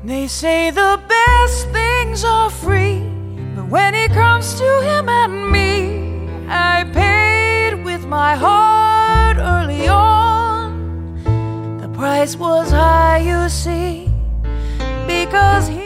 They say the best things are free, but when it comes to him and me, I paid with my heart early on. The price was high, you see, because he